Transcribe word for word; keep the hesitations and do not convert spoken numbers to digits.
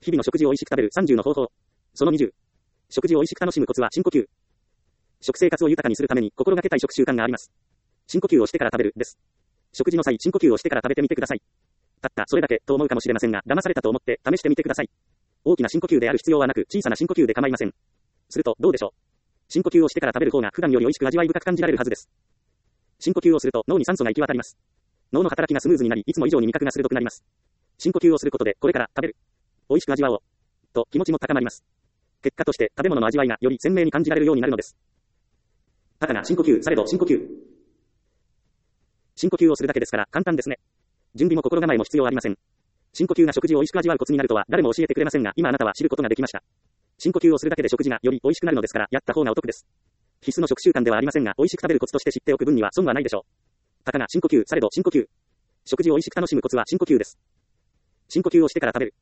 日々の食事を美味しく食べるさんじゅうの方法。そのにじゅう。食事を美味しく楽しむコツは深呼吸。食生活を豊かにするために心がけたい食習慣があります。深呼吸をしてから食べる、です。食事の際、深呼吸をしてから食べてみてください。たった、それだけ、と思うかもしれませんが、騙されたと思って、試してみてください。大きな深呼吸である必要はなく、小さな深呼吸で構いません。すると、どうでしょう。深呼吸をしてから食べる方が普段より美味しく味わい深く感じられるはずです。深呼吸をすると、脳に酸素が行き渡ります。脳の働きがスムーズになり、いつも以上に味覚が鋭くなります。深呼吸をすることで、これから食べる。美味しく味わおう。と、気持ちも高まります。結果として、食べ物の味わいがより鮮明に感じられるようになるのです。たかが深呼吸、されど深呼吸。深呼吸をするだけですから、簡単ですね。準備も心構えも必要ありません。深呼吸が食事を美味しく味わうコツになるとは、誰も教えてくれませんが、今あなたは知ることができました。深呼吸をするだけで食事がより美味しくなるのですから、やった方がお得です。必須の食習慣ではありませんが、美味しく食べるコツとして知っておく分には損はないでしょう。たかが深呼吸、されど深呼吸。食事を美味しく楽しむコツは深呼吸です。深呼吸をしてから食べる。